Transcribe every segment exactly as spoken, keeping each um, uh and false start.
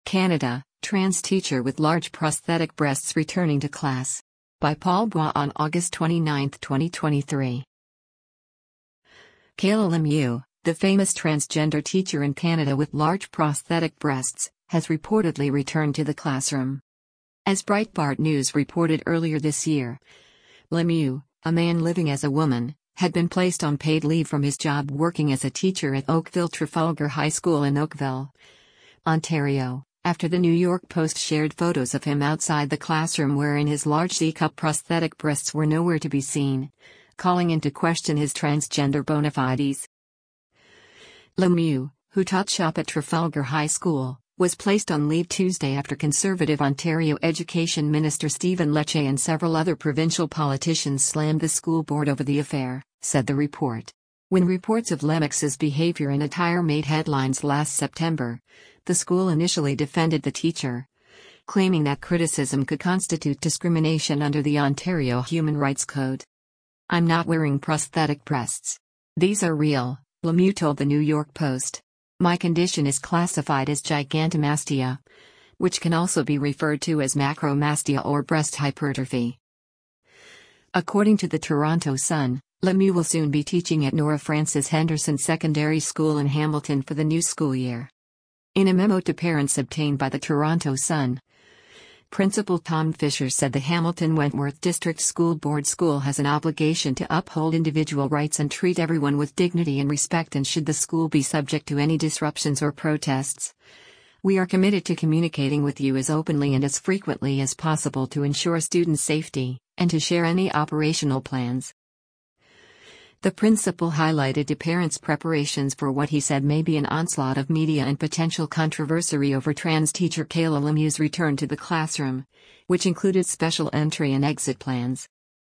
Canada, trans teacher with large prosthetic breasts returning to class. By Paul Bois on August twenty-ninth, twenty twenty-three. Kayla Lemieux, the famous transgender teacher in Canada with large prosthetic breasts, has reportedly returned to the classroom. As Breitbart News reported earlier this year, Lemieux, a man living as a woman, had been placed on paid leave from his job working as a teacher at Oakville Trafalgar High School in Oakville, Ontario, after the New York Post shared photos of him outside the classroom wherein his large C-cup prosthetic breasts were nowhere to be seen, calling into question his transgender bona fides. Lemieux, who taught shop at Trafalgar High School, was placed on leave Tuesday after Conservative Ontario Education Minister Stephen Lecce and several other provincial politicians slammed the school board over the affair, said the report. When reports of Lemieux's behavior and attire made headlines last September, the school initially defended the teacher, claiming that criticism could constitute discrimination under the Ontario Human Rights Code. "I'm not wearing prosthetic breasts. These are real," Lemieux told the New York Post. "My condition is classified as gigantomastia, which can also be referred to as macromastia or breast hypertrophy." According to the Toronto Sun, Lemieux will soon be teaching at Nora Francis Henderson Secondary School in Hamilton for the new school year. In a memo to parents obtained by the Toronto Sun, Principal Tom Fisher said the Hamilton Wentworth District School Board school has an obligation to uphold individual rights and treat everyone with dignity and respect, and should the school be subject to any disruptions or protests, we are committed to communicating with you as openly and as frequently as possible to ensure student safety, and to share any operational plans. The principal highlighted to parents preparations for what he said may be an onslaught of media and potential controversy over trans teacher Kayla Lemieux's return to the classroom, which included special entry and exit plans.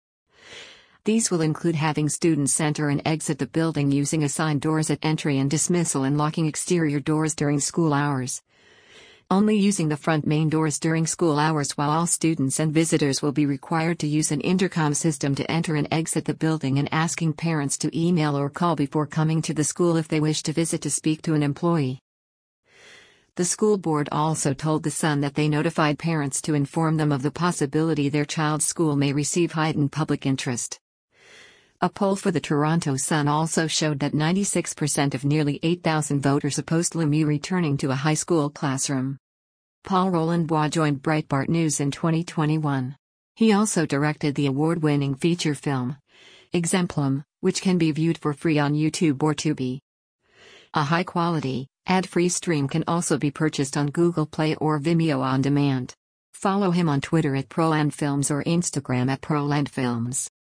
These will include having students enter and exit the building using assigned doors at entry and dismissal and locking exterior doors during school hours. Only using the front main doors during school hours, while all students and visitors will be required to use an intercom system to enter and exit the building, and asking parents to email or call before coming to the school if they wish to visit to speak to an employee. The school board also told The Sun that they notified parents to inform them of the possibility their child's school may receive heightened public interest. A poll for the Toronto Sun also showed that ninety-six percent of nearly eight thousand voters opposed Lemieux returning to a high school classroom. Paul Roland Bois joined Breitbart News in twenty twenty-one. He also directed the award-winning feature film, Exemplum, which can be viewed for free on YouTube or Tubi. A high-quality, ad-free stream can also be purchased on Google Play or Vimeo on demand. Follow him on Twitter at ProlandFilms or Instagram at ProlandFilms.